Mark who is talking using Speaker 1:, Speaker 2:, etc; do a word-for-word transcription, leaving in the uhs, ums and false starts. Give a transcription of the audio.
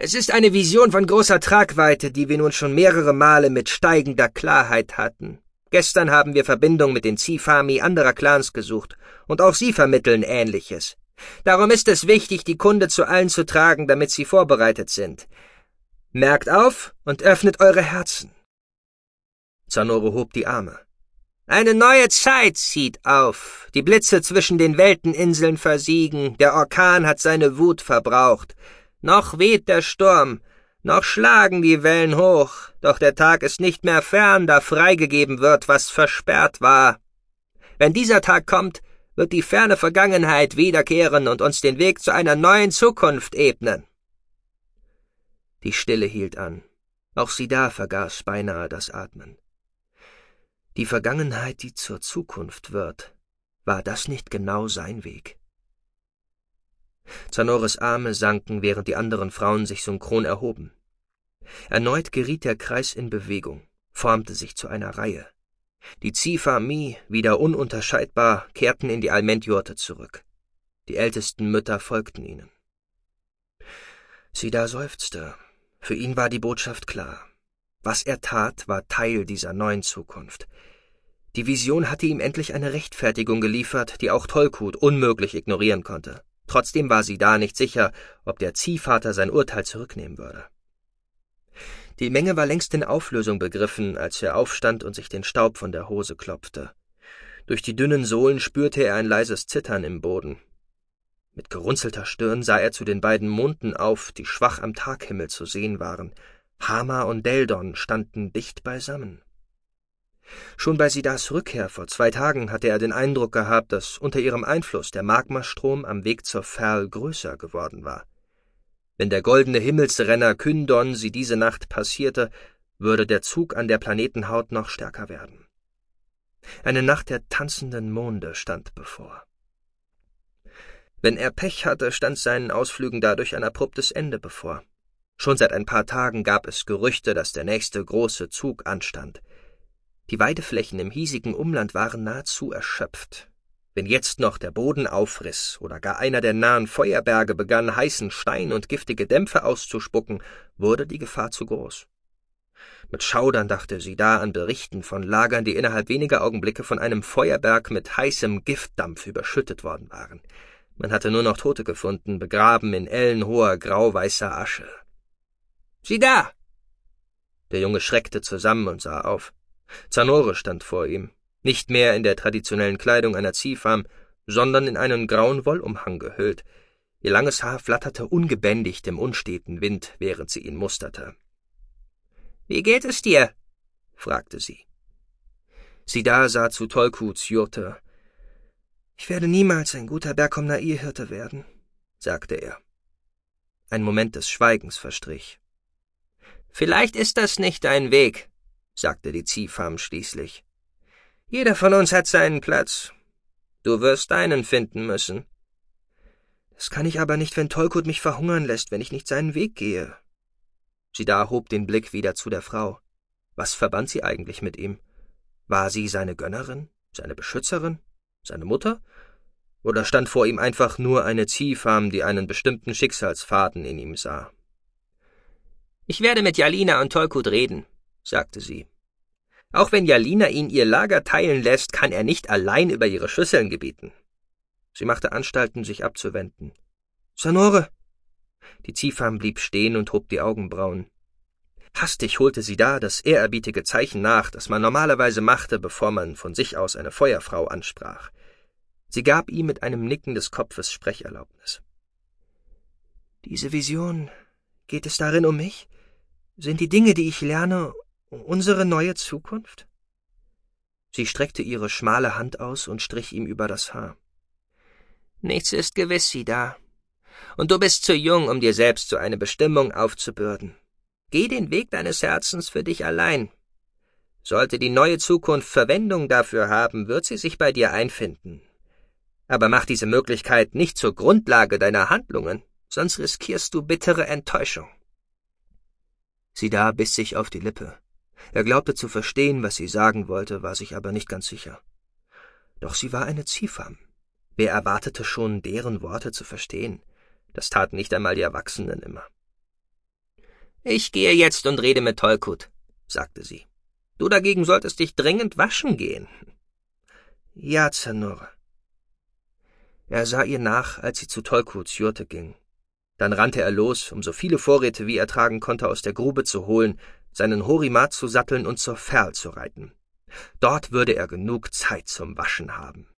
Speaker 1: Es ist eine Vision von großer Tragweite, die wir nun schon mehrere Male mit steigender Klarheit hatten. Gestern haben wir Verbindung mit den Zifami anderer Clans gesucht, und auch sie vermitteln Ähnliches. Darum ist es wichtig, die Kunde zu allen zu tragen, damit sie vorbereitet sind. Merkt auf und öffnet eure Herzen. Zanore hob die Arme. Eine neue Zeit zieht auf. Die Blitze zwischen den Welteninseln versiegen, der Orkan hat seine Wut verbraucht. Noch weht der Sturm, noch schlagen die Wellen hoch, doch der Tag ist nicht mehr fern, da freigegeben wird, was versperrt war. Wenn dieser Tag kommt, wird die ferne Vergangenheit wiederkehren und uns den Weg zu einer neuen Zukunft ebnen. Die Stille hielt an. Auch Sidar vergaß beinahe das Atmen. Die Vergangenheit, die zur Zukunft wird, war das nicht genau sein Weg? Zanores Arme sanken, während die anderen Frauen sich synchron erhoben. Erneut geriet der Kreis in Bewegung, formte sich zu einer Reihe. Die Zifami, wieder ununterscheidbar, kehrten in die Almendt-Jurte zurück. Die ältesten Mütter folgten ihnen. Sidar seufzte. Für ihn war die Botschaft klar. Was er tat, war Teil dieser neuen Zukunft. Die Vision hatte ihm endlich eine Rechtfertigung geliefert, die auch Tolkut unmöglich ignorieren konnte. Trotzdem war Sidar nicht sicher, ob der Ziehvater sein Urteil zurücknehmen würde. Die Menge war längst in Auflösung begriffen, als er aufstand und sich den Staub von der Hose klopfte. Durch die dünnen Sohlen spürte er ein leises Zittern im Boden. Mit gerunzelter Stirn sah er zu den beiden Monden auf, die schwach am Taghimmel zu sehen waren. Hama und Deldon standen dicht beisammen. Schon bei Sidars Rückkehr vor zwei Tagen hatte er den Eindruck gehabt, dass unter ihrem Einfluss der Magmastrom am Weg zur Ferl größer geworden war. Wenn der goldene Himmelsrenner Kyndon sie diese Nacht passierte, würde der Zug an der Planetenhaut noch stärker werden. Eine Nacht der tanzenden Monde stand bevor. Wenn er Pech hatte, stand seinen Ausflügen dadurch ein abruptes Ende bevor. Schon seit ein paar Tagen gab es Gerüchte, dass der nächste große Zug anstand. Die Weideflächen im hiesigen Umland waren nahezu erschöpft. Wenn jetzt noch der Boden aufriss oder gar einer der nahen Feuerberge begann, heißen Stein und giftige Dämpfe auszuspucken, wurde die Gefahr zu groß. Mit Schaudern dachte Sidar an Berichten von Lagern, die innerhalb weniger Augenblicke von einem Feuerberg mit heißem Giftdampf überschüttet worden waren. Man hatte nur noch Tote gefunden, begraben in ellenhoher, grauweißer Asche. »Sidar!« Der Junge schreckte zusammen und sah auf. Zanore stand vor ihm, nicht mehr in der traditionellen Kleidung einer Ziehfam, sondern in einen grauen Wollumhang gehüllt. Ihr langes Haar flatterte ungebändigt im unsteten Wind, während sie ihn musterte. »Wie geht es dir?« fragte sie. Sidar sah zu Tolkuts Jurte. »Ich werde niemals ein guter Berkomnair-Hirte werden«, sagte er. Ein Moment des Schweigens verstrich. »Vielleicht ist das nicht dein Weg«, sagte die Ziehfam schließlich. »Jeder von uns hat seinen Platz. Du wirst deinen finden müssen.« »Das kann ich aber nicht, wenn Tolkut mich verhungern lässt, wenn ich nicht seinen Weg gehe.« Sidar hob den Blick wieder zu der Frau. Was verband sie eigentlich mit ihm? War sie seine Gönnerin, seine Beschützerin, seine Mutter? Oder stand vor ihm einfach nur eine Ziehfam, die einen bestimmten Schicksalsfaden in ihm sah? »Ich werde mit Jalina und Tolkut reden«, sagte sie. »Auch wenn Jalina ihn ihr Lager teilen lässt, kann er nicht allein über ihre Schüsseln gebieten.« Sie machte Anstalten, sich abzuwenden. »Zanore!« Die Ziehfam blieb stehen und hob die Augenbrauen. Hastig holte sie da das ehrerbietige Zeichen nach, das man normalerweise machte, bevor man von sich aus eine Feuerfrau ansprach. Sie gab ihm mit einem Nicken des Kopfes Sprecherlaubnis. »Diese Vision, geht es darin um mich? Sind die Dinge, die ich lerne, unsere neue Zukunft?« Sie streckte ihre schmale Hand aus und strich ihm über das Haar. »Nichts ist gewiss, Sidar. Und du bist zu jung, um dir selbst so eine Bestimmung aufzubürden. Geh den Weg deines Herzens für dich allein. Sollte die neue Zukunft Verwendung dafür haben, wird sie sich bei dir einfinden. Aber mach diese Möglichkeit nicht zur Grundlage deiner Handlungen, sonst riskierst du bittere Enttäuschung.« Sidar biss sich auf die Lippe. Er glaubte zu verstehen, was sie sagen wollte, war sich aber nicht ganz sicher. Doch sie war eine Ziehfam. Wer erwartete schon, deren Worte zu verstehen? Das taten nicht einmal die Erwachsenen immer. »Ich gehe jetzt und rede mit Tollkut«, sagte sie. »Du dagegen solltest dich dringend waschen gehen.« »Ja, Zanore.« Er sah ihr nach, als sie zu Tollkuts Jurte ging. Dann rannte er los, um so viele Vorräte, wie er tragen konnte, aus der Grube zu holen, seinen Horimat zu satteln und zur Ferl zu reiten. Dort würde er genug Zeit zum Waschen haben.